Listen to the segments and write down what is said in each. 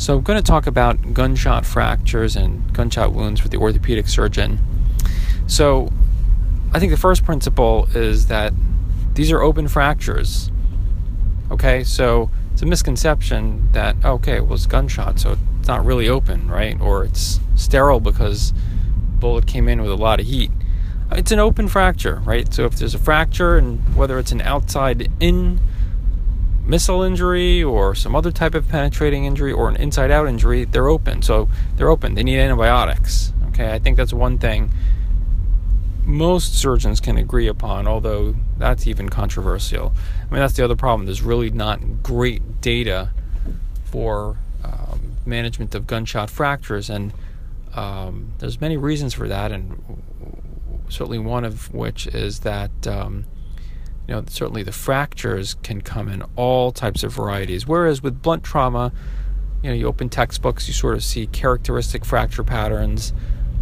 So I'm going to talk about gunshot fractures and gunshot wounds for the orthopedic surgeon. So I think the first principle is that these are open fractures. Okay, so it's a misconception that, it's gunshot, so it's not really open, right? Or it's sterile because the bullet came in with a lot of heat. It's an open fracture, right? So if there's a fracture, and whether it's an outside-in missile injury or some other type of penetrating injury or an inside-out injury, they're open. So they're open. They need antibiotics. Okay, I think that's one thing most surgeons can agree upon, although that's even controversial. I mean, that's the other problem. There's really not great data for management of gunshot fractures, and there's many reasons for that, and certainly one of which is that certainly the fractures can come in all types of varieties, whereas with blunt trauma, you open textbooks, you sort of see characteristic fracture patterns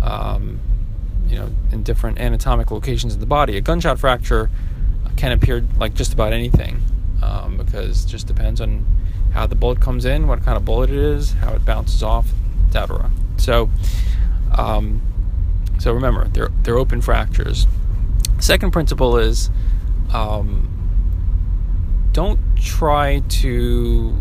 in different anatomic locations in the body. A gunshot fracture can appear like just about anything, because it just depends on how the bullet comes in, what kind of bullet it is, how it bounces off, etc. So remember, they're open fractures. Second principle is don't try to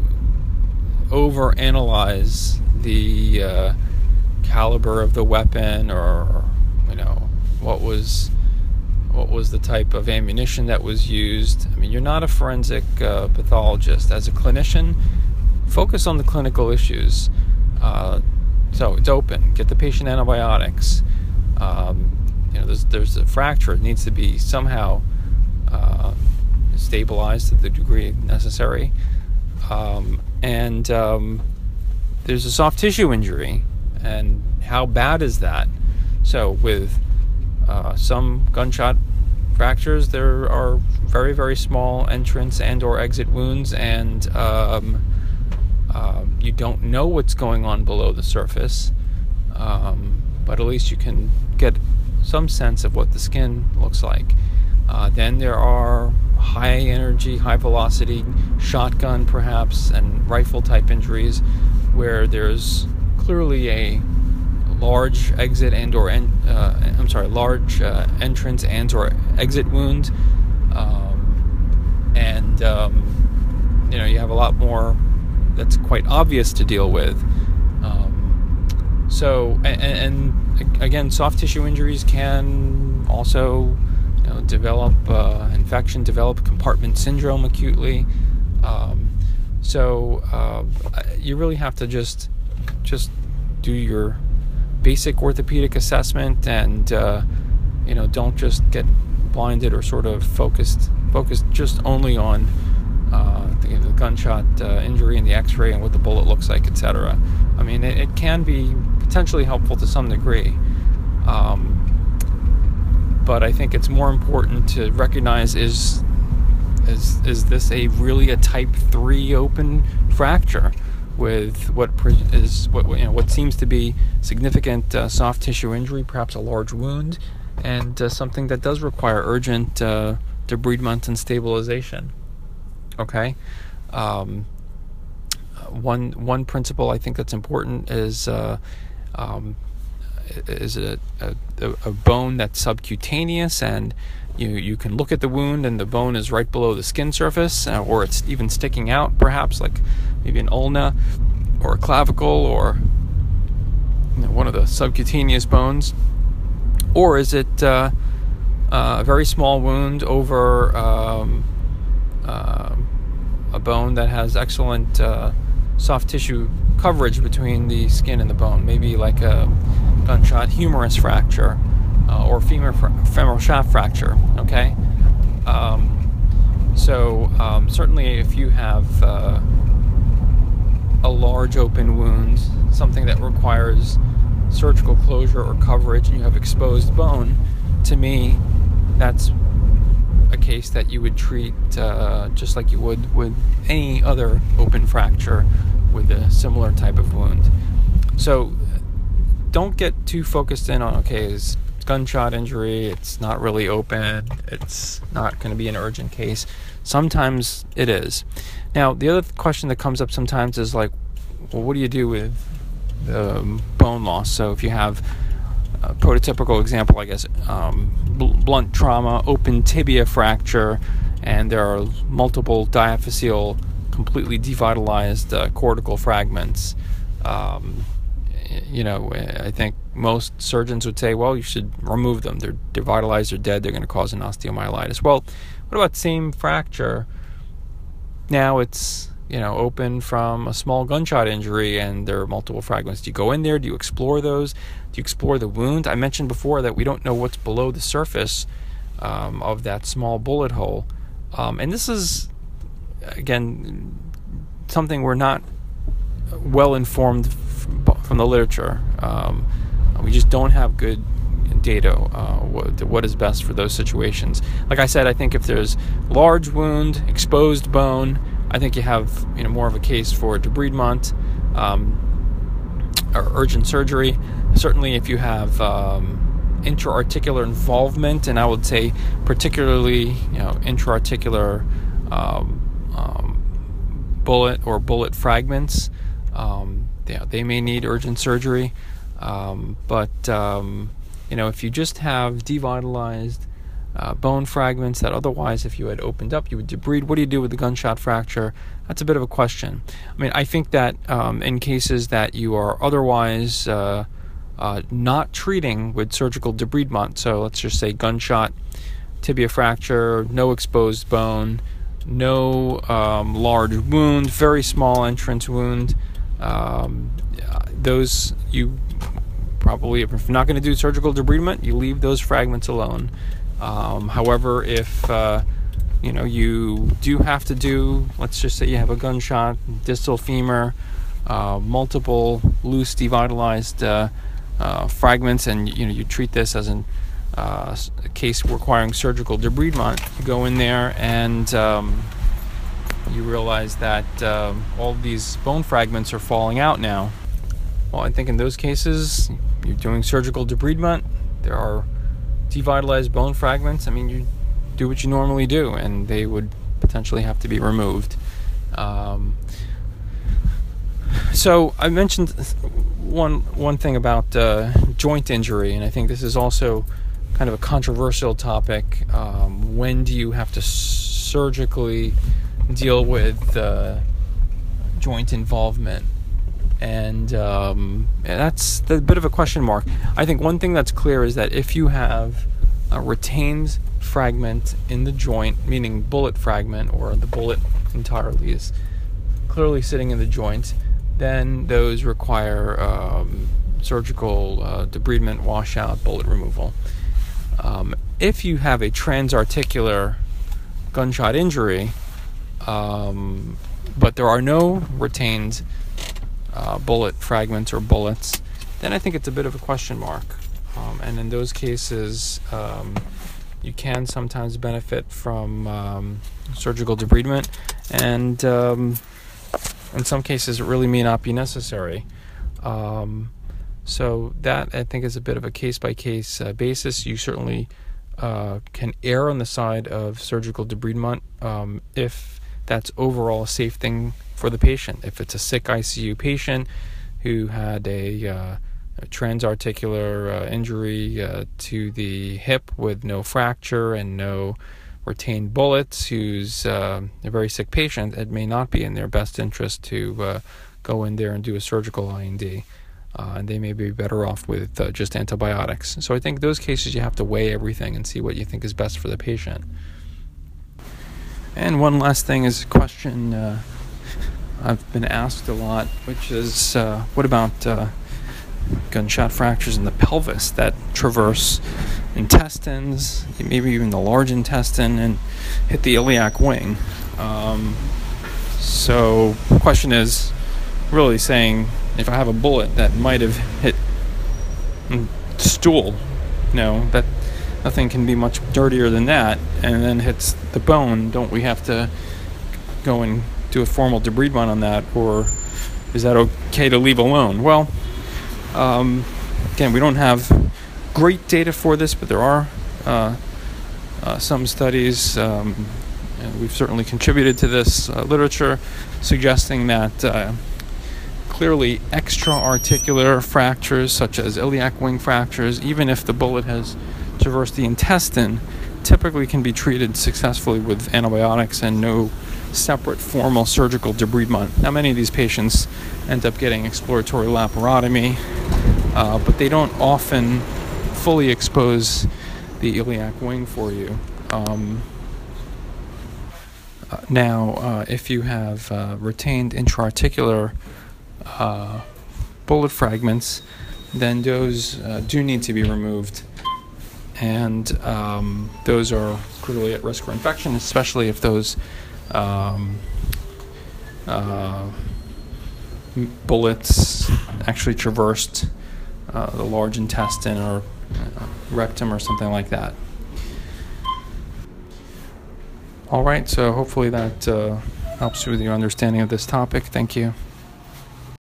overanalyze the caliber of the weapon, or what was the type of ammunition that was used. I mean, you're not a forensic pathologist. As a clinician, focus on the clinical issues. So it's open. Get the patient antibiotics. There's a fracture. It needs to be somehow stabilized to the degree necessary. And there's a soft tissue injury. And how bad is that? So with some gunshot fractures, there are very, very small entrance and or exit wounds, and you don't know what's going on below the surface, but at least you can get some sense of what the skin looks like. Then there are high energy, high velocity shotgun perhaps and rifle type injuries where there's clearly a large exit and or large entrance and or exit wound, you have a lot more that's quite obvious to deal with. And again, soft tissue injuries can also develop infection, develop compartment syndrome acutely. You really have to just do your basic orthopedic assessment, and don't just get blinded or sort of focused just only on the gunshot injury and the x-ray and what the bullet looks like, etc. I mean, it can be potentially helpful to some degree, but I think it's more important to recognize is this really a type 3 open fracture with what seems to be significant soft tissue injury, perhaps a large wound, and something that does require urgent debridement and stabilization. Okay, one principle I think that's important is a bone that's subcutaneous, and you can look at the wound and the bone is right below the skin surface, or it's even sticking out, perhaps like maybe an ulna or a clavicle or one of the subcutaneous bones, or is it a very small wound over a bone that has excellent soft tissue coverage between the skin and the bone, maybe like a gunshot humerus fracture or femoral shaft fracture. Okay, certainly if you have a large open wound, something that requires surgical closure or coverage, and you have exposed bone, to me that's a case that you would treat just like you would with any other open fracture with a similar type of wound. So don't get too focused in on, it's gunshot injury, it's not really open, it's not going to be an urgent case. Sometimes it is. Now, the other question that comes up sometimes is like, well, what do you do with bone loss? So if you have a prototypical example, I guess, blunt trauma, open tibia fracture, and there are multiple diaphyseal, completely devitalized cortical fragments. I think most surgeons would say, well, you should remove them. They're devitalized, they're dead, they're going to cause an osteomyelitis. Well, what about same fracture? Now it's, open from a small gunshot injury and there are multiple fragments. Do you go in there? Do you explore those? Do you explore the wound? I mentioned before that we don't know what's below the surface of that small bullet hole. And this is, again, something we're not well informed from the literature. We just don't have good data what is best for those situations. Like I said, I think if there's large wound, exposed bone, I think you have more of a case for debridement or urgent surgery. Certainly if you have intra-articular involvement, and I would say particularly intra-articular bullet fragments, they may need urgent surgery. But if you just have devitalized bone fragments that otherwise, if you had opened up, you would debride. What do you do with the gunshot fracture? That's a bit of a question. I mean, I think that in cases that you are otherwise not treating with surgical debridement, so let's just say gunshot, tibia fracture, no exposed bone, no large wound, very small entrance wound, those you probably, if you're not going to do surgical debridement, you leave those fragments alone. However, if you do have to do, let's just say you have a gunshot, distal femur, multiple loose devitalized fragments, and you treat this as a case requiring surgical debridement, you go in there and you realize that all these bone fragments are falling out now. Well, I think in those cases, you're doing surgical debridement. There are devitalized bone fragments. I mean, you do what you normally do, and they would potentially have to be removed. So I mentioned one thing about joint injury, and I think this is also kind of a controversial topic. When do you have to surgically deal with joint involvement? And that's a bit of a question mark. I think one thing that's clear is that if you have a retained fragment in the joint, meaning bullet fragment, or the bullet entirely is clearly sitting in the joint, then those require surgical debridement, washout, bullet removal. If you have a transarticular gunshot injury, but there are no retained bullet fragments or bullets, then I think it's a bit of a question mark. And in those cases, you can sometimes benefit from surgical debridement, and in some cases it really may not be necessary. So that, I think, is a bit of a case-by-case basis. You certainly can err on the side of surgical debridement if that's overall a safe thing for the patient. If it's a sick ICU patient who had a transarticular injury to the hip with no fracture and no retained bullets, who's a very sick patient, it may not be in their best interest to go in there and do a surgical IND. And they may be better off with just antibiotics. So I think those cases you have to weigh everything and see what you think is best for the patient. And one last thing is a question I've been asked a lot, which is what about gunshot fractures in the pelvis that traverse intestines, maybe even the large intestine, and hit the iliac wing? So the question is really saying, if I have a bullet that might have hit stool, that nothing can be much dirtier than that, and then hits the bone, don't we have to go and do a formal debridement on that, or is that okay to leave alone? Well, again, we don't have great data for this, but there are some studies, and we've certainly contributed to this literature, suggesting that Clearly, extra-articular fractures, such as iliac wing fractures, even if the bullet has traversed the intestine, typically can be treated successfully with antibiotics and no separate formal surgical debridement. Now, many of these patients end up getting exploratory laparotomy, but they don't often fully expose the iliac wing for you. Now, if you have retained intra-articular bullet fragments, then those do need to be removed, and those are clearly at risk for infection, especially if those bullets actually traversed the large intestine or rectum or something like that. All right, so hopefully that helps you with your understanding of this topic. Thank you.